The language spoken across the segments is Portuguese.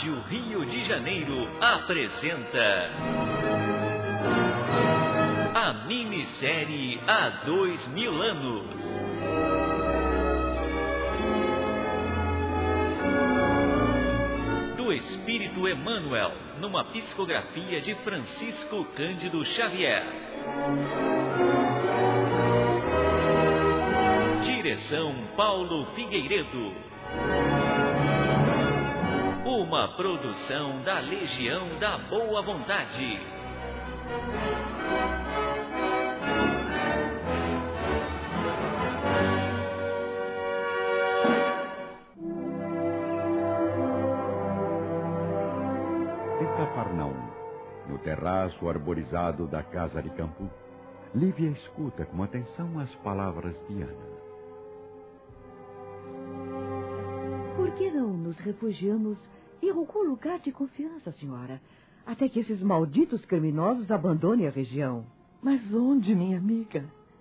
Rádio Rio de Janeiro apresenta a minissérie Há 2000 anos. Do Espírito Emmanuel, numa psicografia de Francisco Cândido Xavier. Direção Paulo Figueiredo. Uma produção da Legião da Boa Vontade. Em Cafarnaum, no terraço arborizado da casa de campo, Lívia escuta com atenção as palavras de Ana. Por que não nos refugiamos em algum lugar de confiança, senhora, até que esses malditos criminosos abandonem a região? Mas onde, minha amiga?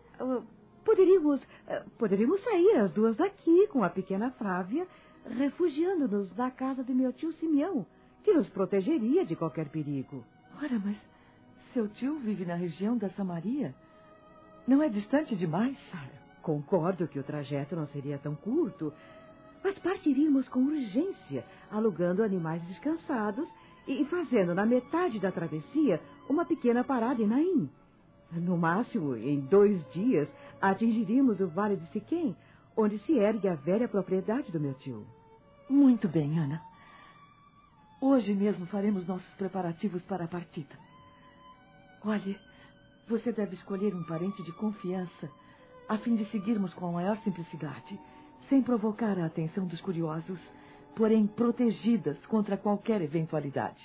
Poderíamos sair as duas daqui com a pequena Flávia, refugiando-nos na casa do meu tio Simeão, que nos protegeria de qualquer perigo. Ora, mas seu tio vive na região da Samaria? Não é distante demais? Concordo que o trajeto não seria tão curto, mas partiríamos com urgência, alugando animais descansados e fazendo na metade da travessia uma pequena parada em Naim. No máximo, em 2 dias, atingiríamos o Vale de Siquém, onde se ergue a velha propriedade do meu tio. Muito bem, Ana. Hoje mesmo faremos nossos preparativos para a partida. Olhe, você deve escolher um parente de confiança, a fim de seguirmos com a maior simplicidade, sem provocar a atenção dos curiosos, porém protegidas contra qualquer eventualidade.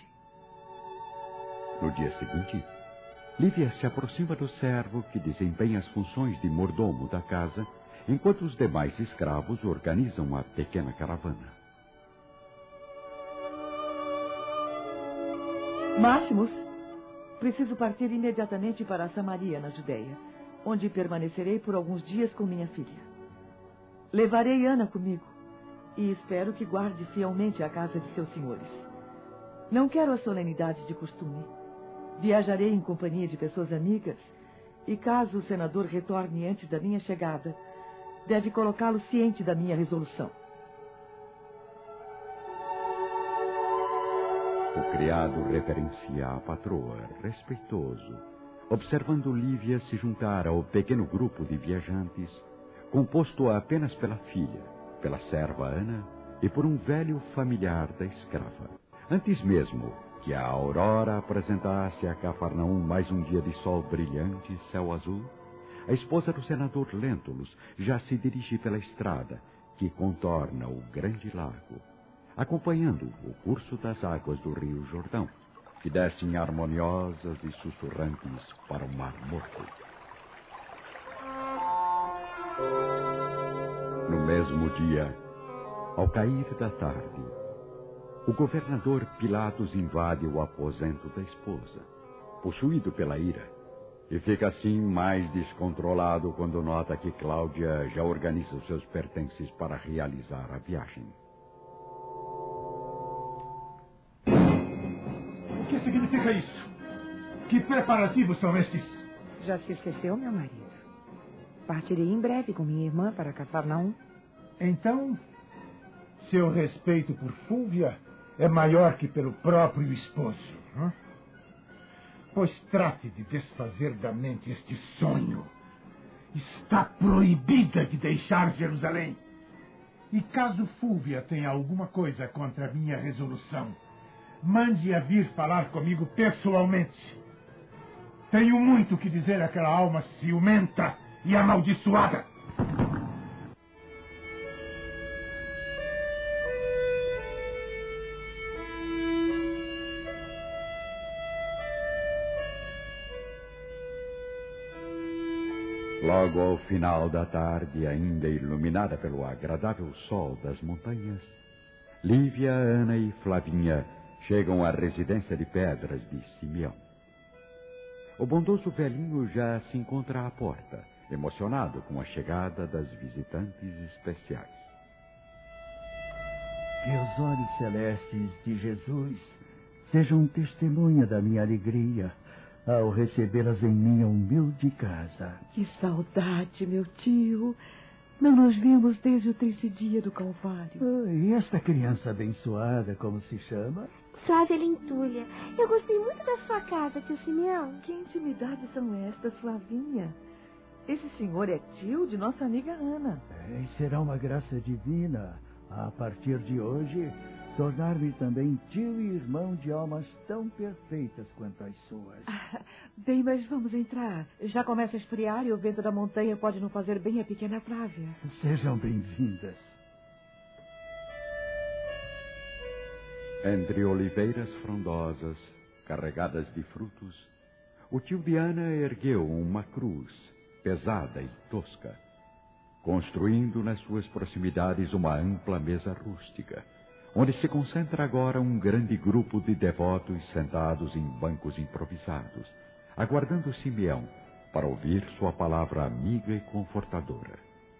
No dia seguinte, Lívia se aproxima do servo que desempenha as funções de mordomo da casa, enquanto os demais escravos organizam a pequena caravana. Máximos, preciso partir imediatamente para Samaria, na Judeia, onde permanecerei por alguns dias com minha filha. Levarei Ana comigo e espero que guarde fielmente a casa de seus senhores. Não quero a solenidade de costume. Viajarei em companhia de pessoas amigas e, caso o senador retorne antes da minha chegada, deve colocá-lo ciente da minha resolução. O criado reverencia a patroa, respeitoso, observando Lívia se juntar ao pequeno grupo de viajantes, composto apenas pela filha, pela serva Ana e por um velho familiar da escrava. Antes mesmo que a aurora apresentasse a Cafarnaum mais um dia de sol brilhante e céu azul, a esposa do senador Lentulus já se dirige pela estrada que contorna o grande lago, acompanhando o curso das águas do rio Jordão, que descem harmoniosas e sussurrantes para o Mar Morto. No mesmo dia, ao cair da tarde, o governador Pilatos invade o aposento da esposa, possuído pela ira, e fica assim mais descontrolado quando nota que Cláudia já organiza os seus pertences para realizar a viagem. O que significa isso? Que preparativos são estes? Já se esqueceu, meu marido? Partirei em breve com minha irmã para Cafarnaum. Então, seu respeito por Fúvia é maior que pelo próprio esposo. Hein? Pois trate de desfazer da mente este sonho. Está proibida de deixar Jerusalém. E caso Fúvia tenha alguma coisa contra a minha resolução, mande-a vir falar comigo pessoalmente. Tenho muito que dizer àquela alma ciumenta e amaldiçoada. Logo ao final da tarde, ainda iluminada pelo agradável sol das montanhas, Lívia, Ana e Flavinha chegam à residência de pedras de Simeão. O bondoso velhinho já se encontra à porta, emocionado com a chegada das visitantes especiais. Que os olhos celestes de Jesus sejam testemunha da minha alegria ao recebê-las em minha humilde casa. Que saudade, meu tio. Não nos vimos desde o triste dia do Calvário. E esta criança abençoada, como se chama? Flávia Lentulha. Eu gostei muito da sua casa, tio Simeão. Que intimidades são estas, Flavinha? Esse senhor é tio de nossa amiga Ana. E será uma graça divina, a partir de hoje, tornar-me também tio e irmão de almas tão perfeitas quanto as suas. Bem, mas vamos entrar. Já começa a esfriar e o vento da montanha pode não fazer bem a pequena Flávia. Sejam bem-vindas. Entre oliveiras frondosas, carregadas de frutos, o tio de Ana ergueu uma cruz, pesada e tosca, construindo nas suas proximidades uma ampla mesa rústica, onde se concentra agora um grande grupo de devotos sentados em bancos improvisados, aguardando Simeão para ouvir sua palavra amiga e confortadora.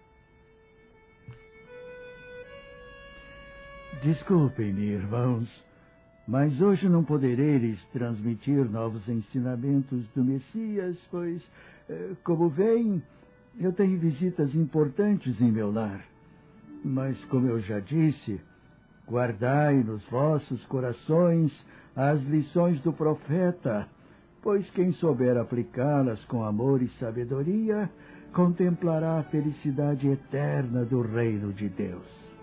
Desculpem-me, irmãos, mas hoje não poderei lhes transmitir novos ensinamentos do Messias, pois, como veem, eu tenho visitas importantes em meu lar. Mas, como eu já disse, guardai nos vossos corações as lições do profeta, pois quem souber aplicá-las com amor e sabedoria, contemplará a felicidade eterna do reino de Deus.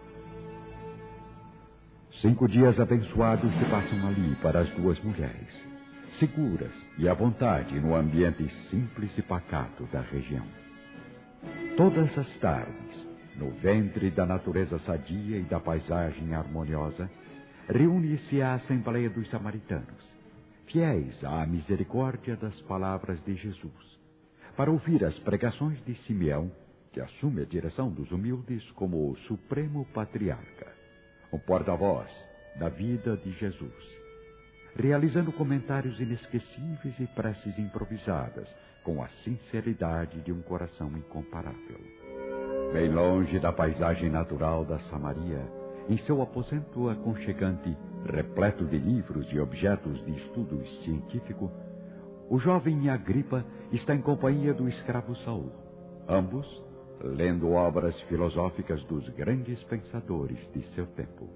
5 dias abençoados se passam ali para as 2 mulheres, seguras e à vontade no ambiente simples e pacato da região. Todas as tardes, no ventre da natureza sadia e da paisagem harmoniosa, reúne-se a Assembleia dos Samaritanos, fiéis à misericórdia das palavras de Jesus, para ouvir as pregações de Simeão, que assume a direção dos humildes como o supremo patriarca, o porta-voz da vida de Jesus, realizando comentários inesquecíveis e preces improvisadas, com a sinceridade de um coração incomparável. Bem longe da paisagem natural da Samaria, em seu aposento aconchegante, repleto de livros e objetos de estudo científico, o jovem Agripa está em companhia do escravo Saul, ambos lendo obras filosóficas dos grandes pensadores de seu tempo.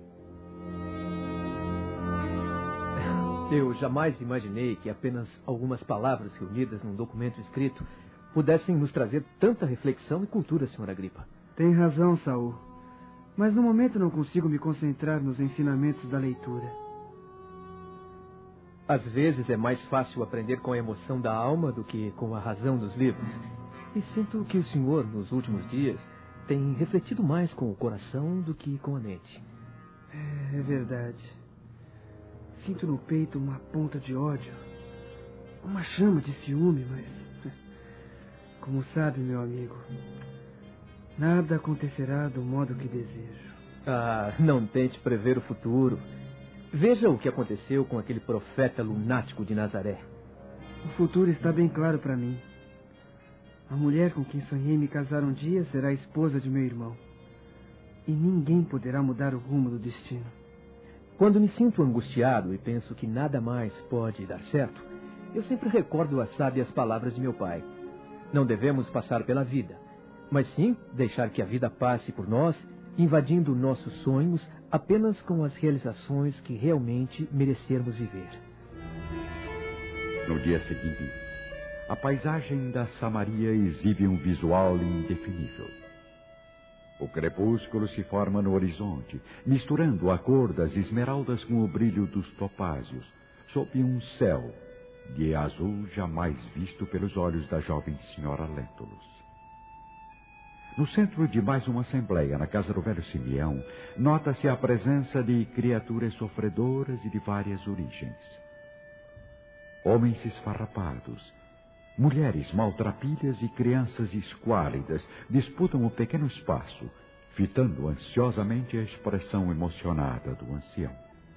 Eu jamais imaginei que apenas algumas palavras reunidas num documento escrito pudessem nos trazer tanta reflexão e cultura, Sr. Agripa. Tem razão, Saul. Mas no momento não consigo me concentrar nos ensinamentos da leitura. Às vezes é mais fácil aprender com a emoção da alma do que com a razão dos livros. E sinto que o senhor, nos últimos dias, tem refletido mais com o coração do que com a mente. É verdade. Sinto no peito uma ponta de ódio, uma chama de ciúme, mas... Como sabe, meu amigo, nada acontecerá do modo que desejo. Ah, não tente prever o futuro. Veja o que aconteceu com aquele profeta lunático de Nazaré. O futuro está bem claro para mim. A mulher com quem sonhei me casar um dia será a esposa de meu irmão. E ninguém poderá mudar o rumo do destino. Quando me sinto angustiado e penso que nada mais pode dar certo, eu sempre recordo as sábias palavras de meu pai. Não devemos passar pela vida, mas sim deixar que a vida passe por nós, invadindo nossos sonhos apenas com as realizações que realmente merecermos viver. No dia seguinte, a paisagem da Samaria exibe um visual indefinível. O crepúsculo se forma no horizonte, misturando a cor das esmeraldas com o brilho dos topázios, sob um céu de azul jamais visto pelos olhos da jovem senhora Lentulus. No centro de mais uma assembleia, na casa do velho Simeão, nota-se a presença de criaturas sofredoras e de várias origens. Homens esfarrapados, mulheres maltrapilhas e crianças esquálidas disputam o pequeno espaço, fitando ansiosamente a expressão emocionada do ancião.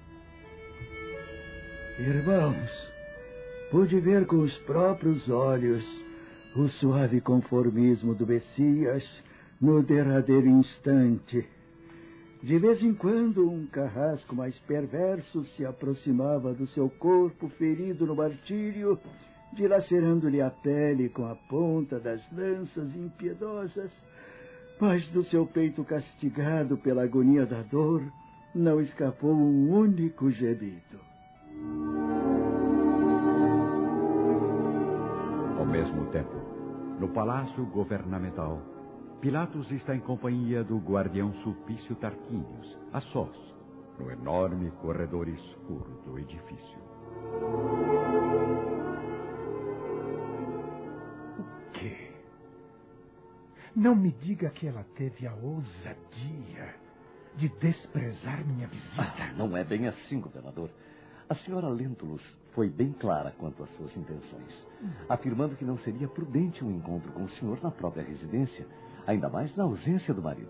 Irmãos, pude ver com os próprios olhos o suave conformismo do Messias no derradeiro instante. De vez em quando, um carrasco mais perverso se aproximava do seu corpo ferido no martírio, dilacerando-lhe a pele com a ponta das lanças impiedosas, mas do seu peito castigado pela agonia da dor, não escapou um único gemido. Ao mesmo tempo, no palácio governamental, Pilatos está em companhia do guardião Sulpício Tarquínios, a sós, no enorme corredor escuro do edifício. O quê? Não me diga que ela teve a ousadia de desprezar minha visita. Não é bem assim, governador. A senhora Lentulus foi bem clara quanto às suas intenções, afirmando que não seria prudente um encontro com o senhor na própria residência, ainda mais na ausência do marido.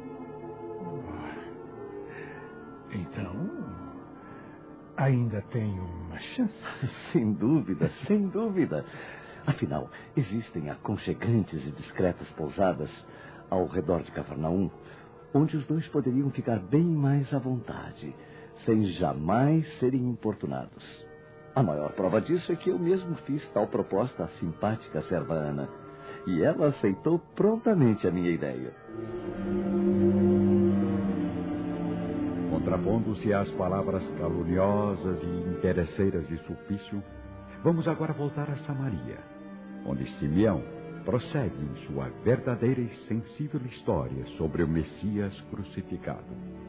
Então, ainda tenho uma chance? Sem dúvida, sem dúvida. Afinal, existem aconchegantes e discretas pousadas ao redor de Cafarnaum, onde os dois poderiam ficar bem mais à vontade, sem jamais serem importunados. A maior prova disso é que eu mesmo fiz tal proposta à simpática serva Ana, e ela aceitou prontamente a minha ideia. Contrapondo-se às palavras caluniosas e interesseiras de Sulpício, vamos agora voltar a Samaria, onde Simeão prossegue em sua verdadeira e sensível história sobre o Messias crucificado.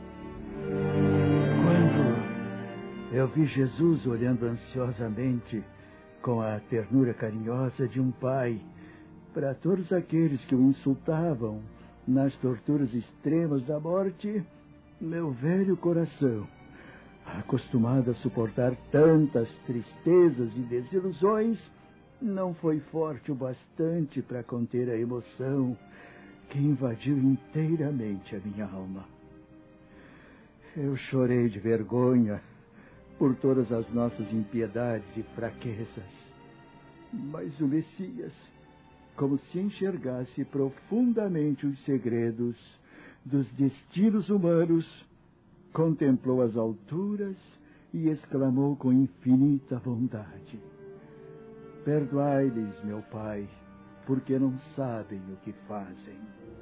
Quando eu vi Jesus olhando ansiosamente, com a ternura carinhosa de um pai, para todos aqueles que o insultavam nas torturas extremas da morte, meu velho coração, acostumado a suportar tantas tristezas e desilusões, não foi forte o bastante para conter a emoção que invadiu inteiramente a minha alma. Eu chorei de vergonha por todas as nossas impiedades e fraquezas. Mas o Messias, como se enxergasse profundamente os segredos dos destinos humanos, contemplou as alturas e exclamou com infinita bondade: perdoai-lhes, meu Pai, porque não sabem o que fazem.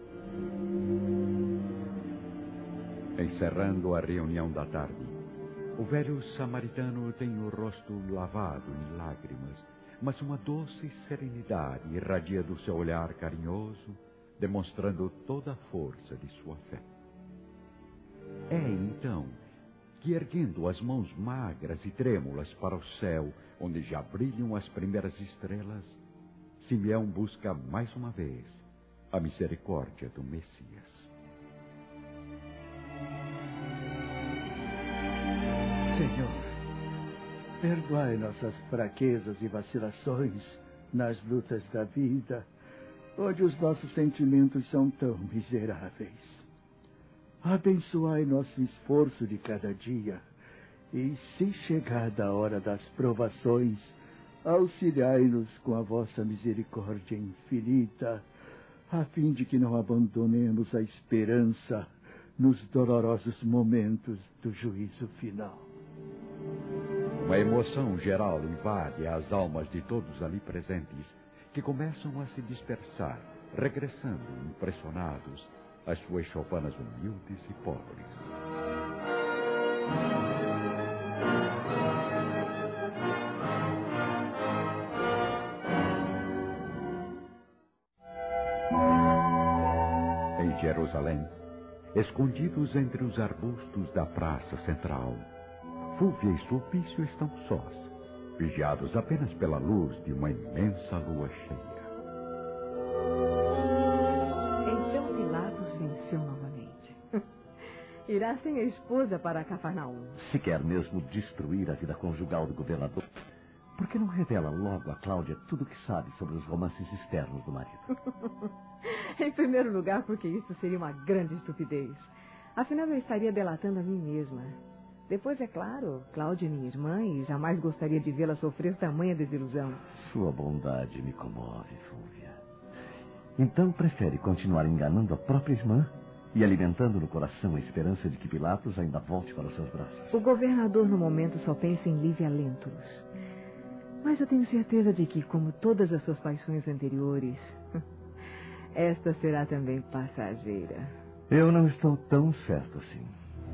Encerrando a reunião da tarde, o velho samaritano tem o rosto lavado em lágrimas, mas uma doce serenidade irradia do seu olhar carinhoso, demonstrando toda a força de sua fé. É então que, erguendo as mãos magras e trêmulas para o céu, onde já brilham as primeiras estrelas, Simeão busca mais uma vez a misericórdia do Messias. Senhor, perdoai nossas fraquezas e vacilações nas lutas da vida, onde os nossos sentimentos são tão miseráveis. Abençoai nosso esforço de cada dia, e, se chegada a hora das provações, auxiliai-nos com a vossa misericórdia infinita, a fim de que não abandonemos a esperança nos dolorosos momentos do juízo final. Uma emoção geral invade as almas de todos ali presentes, que começam a se dispersar, regressando impressionados às suas choupanas humildes e pobres. Em Jerusalém, escondidos entre os arbustos da praça central, Fúvia e Sulpício estão sós, vigiados apenas pela luz de uma imensa lua cheia. Então Pilatos venceu novamente. Irá sem a esposa para Cafarnaum. Se quer mesmo destruir a vida conjugal do governador, por que não revela logo a Cláudia tudo o que sabe sobre os romances externos do marido? Em primeiro lugar, porque isso seria uma grande estupidez. Afinal, eu estaria delatando a mim mesma. Depois, é claro, Cláudia é minha irmã e jamais gostaria de vê-la sofrer tamanha desilusão. Sua bondade me comove, Fúvia. Então prefere continuar enganando a própria irmã e alimentando no coração a esperança de que Pilatos ainda volte para os seus braços. O governador, no momento, só pensa em Lívia Lentulus. Mas eu tenho certeza de que, como todas as suas paixões anteriores, esta será também passageira. Eu não estou tão certo assim.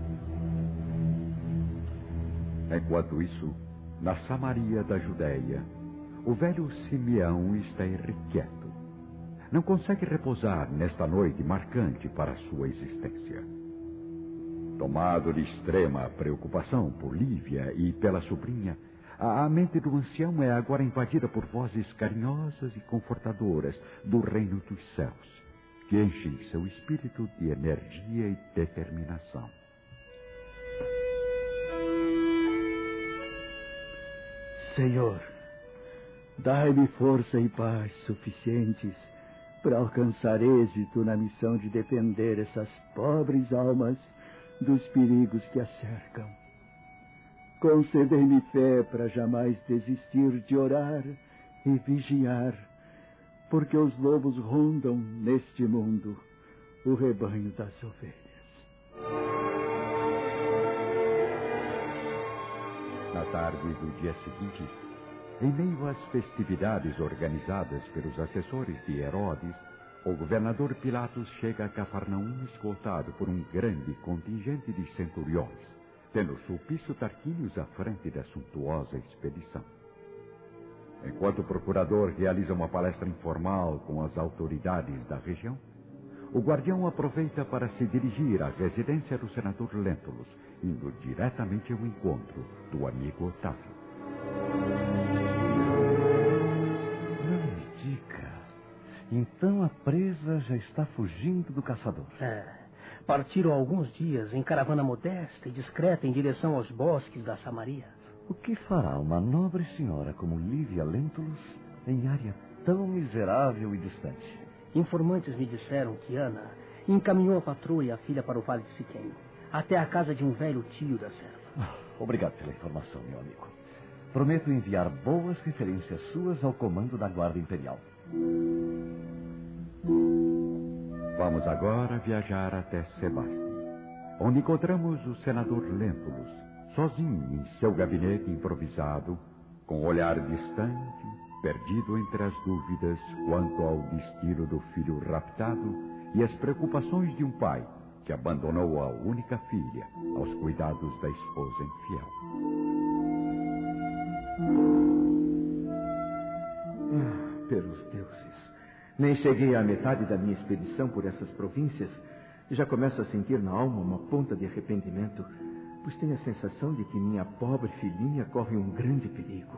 Enquanto isso, na Samaria da Judéia, o velho Simeão está irrequieto. Não consegue repousar nesta noite marcante para a sua existência. Tomado de extrema preocupação por Lívia e pela sobrinha, a mente do ancião é agora invadida por vozes carinhosas e confortadoras do reino dos céus, que enchem seu espírito de energia e determinação. Senhor, dai-me força e paz suficientes para alcançar êxito na missão de defender essas pobres almas dos perigos que as cercam. Concedei-me fé para jamais desistir de orar e vigiar, porque os lobos rondam neste mundo o rebanho das ovelhas. Na tarde do dia seguinte, em meio às festividades organizadas pelos assessores de Herodes, o governador Pilatos chega a Cafarnaum escoltado por um grande contingente de centuriões, tendo Sulpício Tarquínios à frente da suntuosa expedição. Enquanto o procurador realiza uma palestra informal com as autoridades da região, o guardião aproveita para se dirigir à residência do senador Lentulus, indo diretamente ao encontro do amigo Otávio. Então a presa já está fugindo do caçador. Partiram há alguns dias em caravana modesta e discreta em direção aos bosques da Samaria. O que fará uma nobre senhora como Lívia Lentulus em área tão miserável e distante? Informantes me disseram que Ana encaminhou a patroa e a filha para o Vale de Siquém, até a casa de um velho tio da serva. Obrigado pela informação, meu amigo. Prometo enviar boas referências suas ao comando da Guarda Imperial. Vamos agora viajar até Sebaste, onde encontramos o senador Lentulus, sozinho em seu gabinete improvisado, com o olhar distante, perdido entre as dúvidas quanto ao destino do filho raptado e as preocupações de um pai que abandonou a única filha aos cuidados da esposa infiel. Pelos deuses, nem cheguei à metade da minha expedição por essas províncias e já começo a sentir na alma uma ponta de arrependimento, pois tenho a sensação de que minha pobre filhinha corre um grande perigo.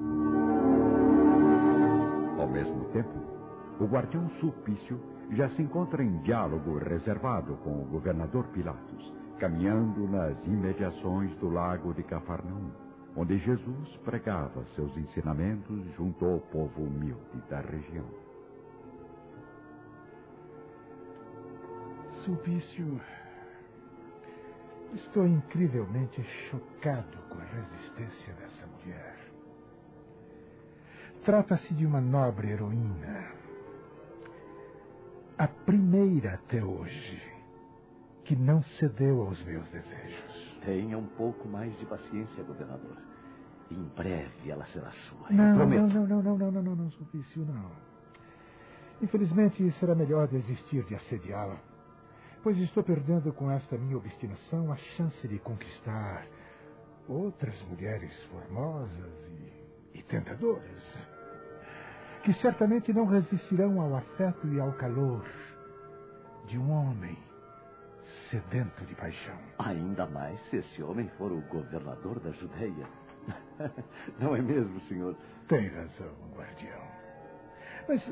Ao mesmo tempo, o guardião Sulpício já se encontra em diálogo reservado com o governador Pilatos, caminhando nas imediações do lago de Cafarnaum, onde Jesus pregava seus ensinamentos junto ao povo humilde da região. Sulpício, estou incrivelmente chocado com a resistência dessa mulher. Trata-se de uma nobre heroína. A primeira até hoje que não cedeu aos meus desejos. Tenha um pouco mais de paciência, governador. Em breve ela será sua. Não, eu prometo. Não, Sulpício, não. Infelizmente, será melhor desistir de assediá-la, pois estou perdendo com esta minha obstinação a chance de conquistar outras mulheres formosas e tentadoras, que certamente não resistirão ao afeto e ao calor de um homem sedento de paixão. Ainda mais se esse homem for o governador da Judéia. Não é mesmo, senhor? Tem razão, guardião. Mas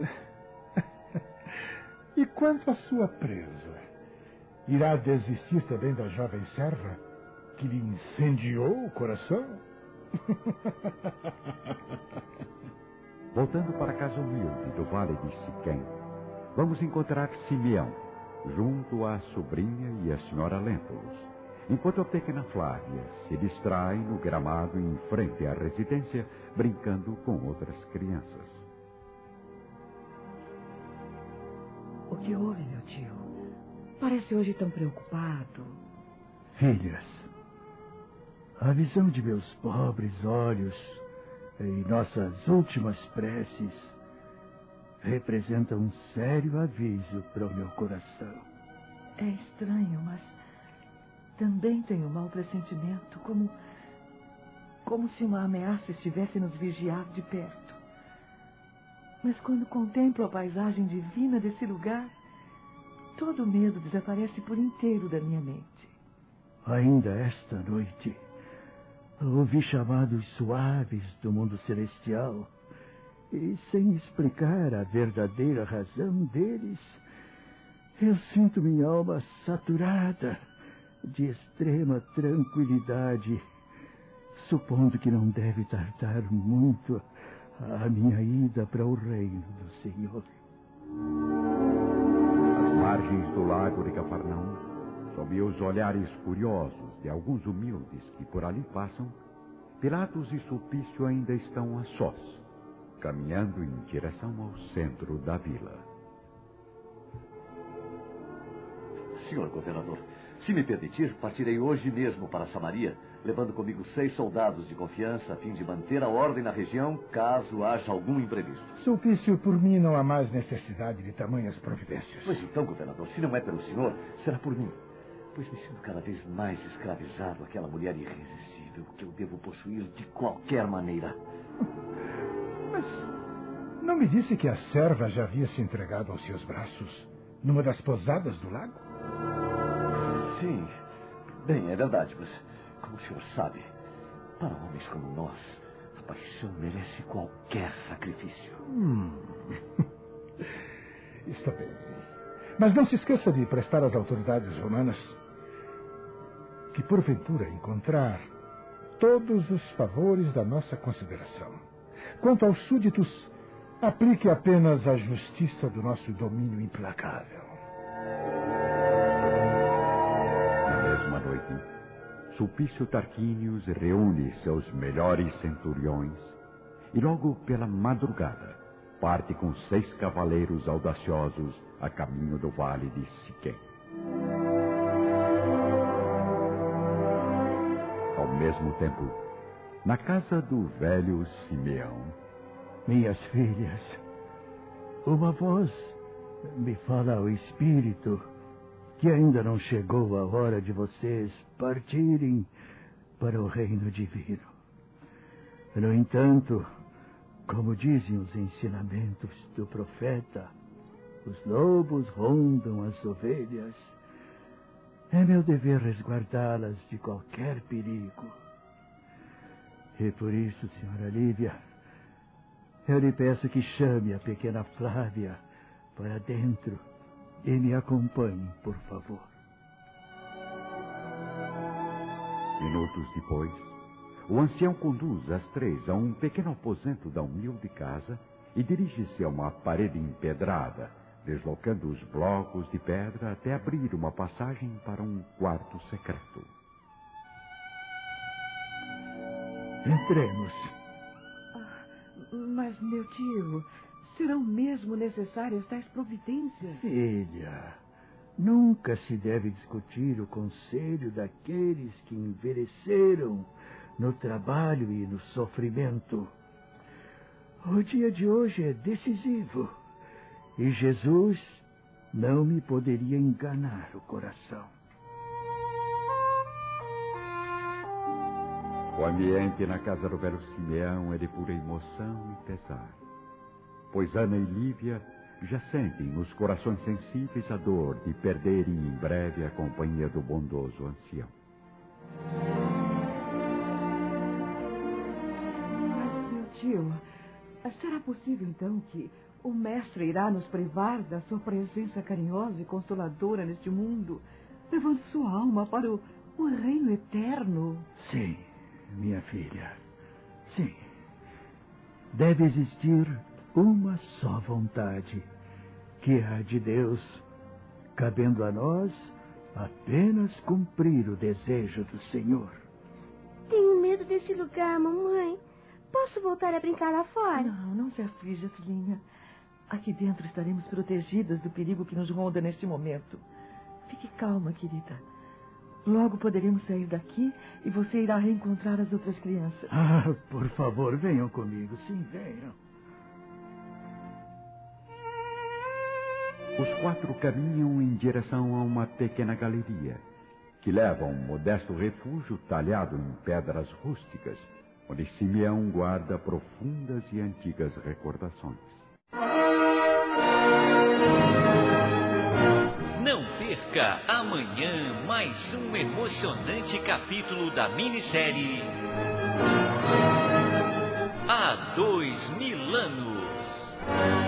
e quanto à sua presa? Irá desistir também da jovem serva que lhe incendiou o coração? Voltando para a casa humilde do Vale de Siquém, vamos encontrar Simeão, junto à sobrinha e à senhora Lentulus, enquanto a pequena Flávia se distrai no gramado em frente à residência, brincando com outras crianças. O que houve, meu tio? Parece hoje tão preocupado. Filhas, a visão de meus pobres olhos em nossas últimas preces representa um sério aviso para o meu coração. É estranho, mas também tenho um mau pressentimento, como se uma ameaça estivesse nos vigiar de perto. Mas quando contemplo a paisagem divina desse lugar, todo o medo desaparece por inteiro da minha mente. Ainda esta noite, ouvi chamados suaves do mundo celestial, e sem explicar a verdadeira razão deles, eu sinto minha alma saturada de extrema tranquilidade, supondo que não deve tardar muito a minha ida para o reino do Senhor. Às margens do lago de Cafarnaum, sob os olhares curiosos de alguns humildes que por ali passam, Pilatos e Sulpício ainda estão a sós, caminhando em direção ao centro da vila. Senhor governador, se me permitir, partirei hoje mesmo para Samaria, levando comigo 6 soldados de confiança, a fim de manter a ordem na região, caso haja algum imprevisto. Sulpício, por mim não há mais necessidade de tamanhas providências. Pois então, governador, se não é pelo senhor, será por mim. Pois me sinto cada vez mais escravizado àquela mulher irresistível que eu devo possuir de qualquer maneira. Mas não me disse que a serva já havia se entregado aos seus braços numa das posadas do lago? Sim, bem, é verdade, mas como o senhor sabe, para homens como nós, a paixão merece qualquer sacrifício. Está bem. Mas não se esqueça de prestar às autoridades romanas que, porventura, encontrar todos os favores da nossa consideração. Quanto aos súditos, aplique apenas a justiça do nosso domínio implacável. Na mesma noite, Sulpício Tarquínios reúne seus melhores centuriões e logo pela madrugada parte com 6 cavaleiros audaciosos a caminho do vale de Siquém. Ao mesmo tempo, na casa do velho Simeão, minhas filhas, uma voz me fala ao espírito que ainda não chegou a hora de vocês partirem para o reino divino. No entanto, como dizem os ensinamentos do profeta, os lobos rondam as ovelhas. É meu dever resguardá-las de qualquer perigo. E por isso, senhora Lívia, eu lhe peço que chame a pequena Flávia para dentro e me acompanhe, por favor. Minutos depois, o ancião conduz as 3 a um pequeno aposento da humilde casa e dirige-se a uma parede empedrada, deslocando os blocos de pedra até abrir uma passagem para um quarto secreto. Entremos. Mas, meu tio, serão mesmo necessárias tais providências? Filha, nunca se deve discutir o conselho daqueles que envelheceram no trabalho e no sofrimento. O dia de hoje é decisivo e Jesus não me poderia enganar o coração. O ambiente na casa do velho Simeão é de pura emoção e pesar, pois Ana e Lívia já sentem nos corações sensíveis a dor de perderem em breve a companhia do bondoso ancião. Mas, meu tio, será possível então que o mestre irá nos privar da sua presença carinhosa e consoladora neste mundo, levando sua alma para o reino eterno? Sim, minha filha, sim. Deve existir uma só vontade, que é a de Deus, cabendo a nós apenas cumprir o desejo do Senhor. Tenho medo desse lugar, mamãe. Posso voltar a brincar lá fora? Não se aflija, filhinha. Aqui dentro estaremos protegidas do perigo que nos ronda neste momento. Fique calma, querida. Logo poderemos sair daqui e você irá reencontrar as outras crianças. Ah, por favor, venham comigo. Sim, venham. Os 4 caminham em direção a uma pequena galeria, que leva a um modesto refúgio talhado em pedras rústicas, onde Simeão guarda profundas e antigas recordações. Não perca amanhã mais um emocionante capítulo da minissérie Há 2000 anos.